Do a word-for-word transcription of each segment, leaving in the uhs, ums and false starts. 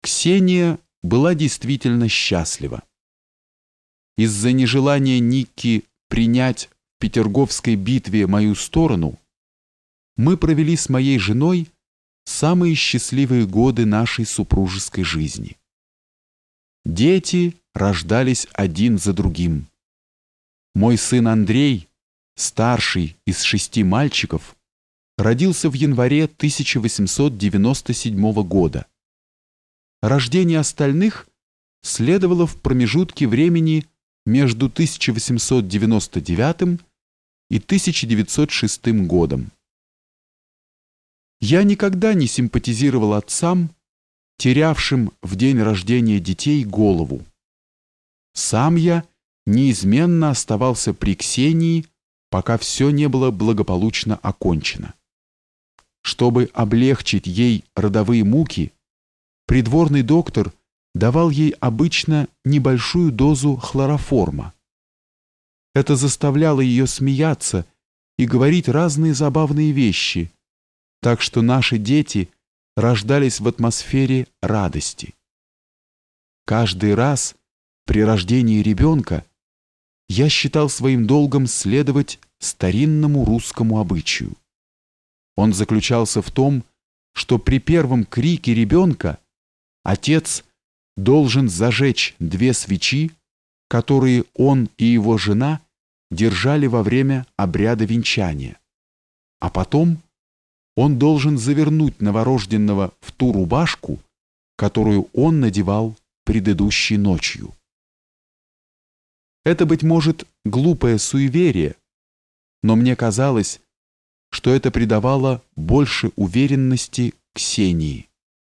Ксения была действительно счастлива. Из-за нежелания Никки принять в Петерговской битве мою сторону, мы провели с моей женой самые счастливые годы нашей супружеской жизни. Дети рождались один за другим. Мой сын Андрей, старший из шести мальчиков, родился в январе тысяча восемьсот девяносто седьмого года. Рождение остальных следовало в промежутке времени между тысяча восемьсот девяносто девятым и тысяча девятьсот шестым годом. Я никогда не симпатизировал отцам, терявшим в день рождения детей голову. Сам я неизменно оставался при Ксении, пока все не было благополучно окончено. Чтобы облегчить ей родовые муки, придворный доктор давал ей обычно небольшую дозу хлороформа. Это заставляло ее смеяться и говорить разные забавные вещи, так что наши дети рождались в атмосфере радости. Каждый раз при рождении ребенка я считал своим долгом следовать старинному русскому обычаю. Он заключался в том, что при первом крике ребенка отец должен зажечь две свечи, которые он и его жена держали во время обряда венчания, а потом он должен завернуть новорожденного в ту рубашку, которую он надевал предыдущей ночью. Это, быть может, глупое суеверие, но мне казалось, что это придавало больше уверенности Ксении.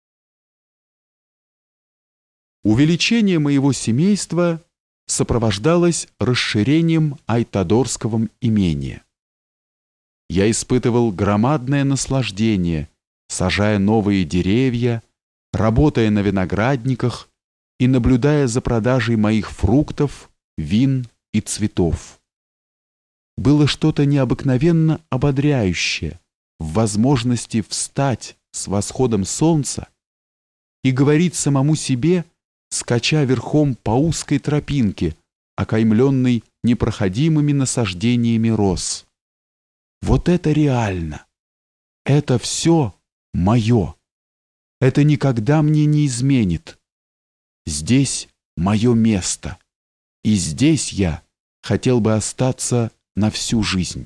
Увеличение моего семейства сопровождалось расширением Айтадорского имения. Я испытывал громадное наслаждение, сажая новые деревья, работая на виноградниках и наблюдая за продажей моих фруктов, вин и цветов. Было что-то необыкновенно ободряющее в возможности встать с восходом солнца и говорить самому себе, скача верхом по узкой тропинке, окаймленной непроходимыми насаждениями роз. Вот это реально! Это все мое! Это никогда мне не изменит! Здесь мое место, и здесь я хотел бы остаться на всю жизнь.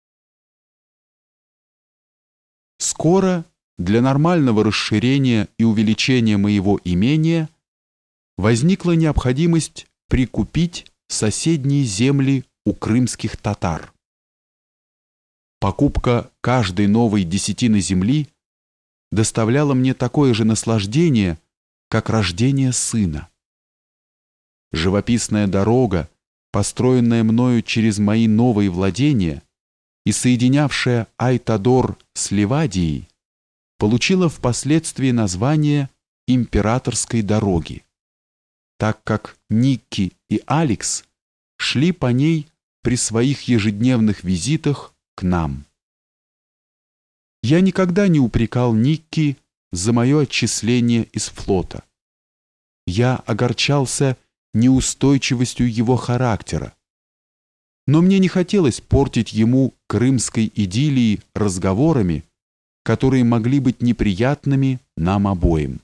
Скоро для нормального расширения и увеличения моего имения возникла необходимость прикупить соседние земли у крымских татар. Покупка каждой новой десятины земли доставляла мне такое же наслаждение, как рождение сына. Живописная дорога, построенная мною через мои новые владения и соединявшая Айтадор с Ливадией, получила впоследствии название Императорской дороги, так как Никки и Алекс шли по ней при своих ежедневных визитах к нам. Я никогда не упрекал Никки за мое отчисление из флота. Я огорчался неустойчивостью его характера, но мне не хотелось портить ему крымской идиллии разговорами, которые могли быть неприятными нам обоим.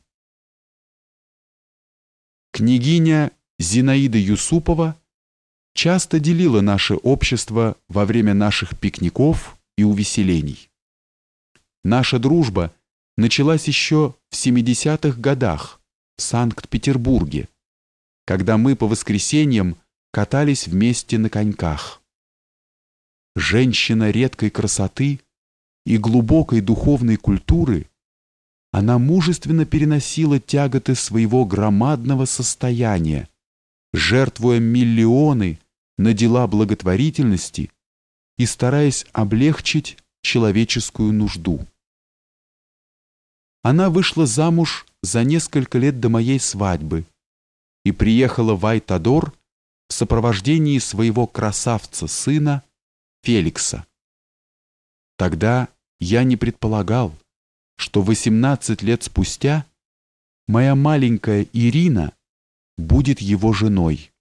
Княгиня Зинаида Юсупова часто делила наше общество во время наших пикников и увеселений. Наша дружба началась еще в семидесятых годах в Санкт-Петербурге, когда мы по воскресеньям катались вместе на коньках. Женщина редкой красоты и глубокой духовной культуры, она мужественно переносила тяготы своего громадного состояния, жертвуя миллионы на дела благотворительности и стараясь облегчить человеческую нужду. Она вышла замуж за несколько лет до моей свадьбы и приехала в Айтадор в сопровождении своего красавца-сына Феликса. Тогда я не предполагал, что восемнадцать лет спустя моя маленькая Ирина будет его женой.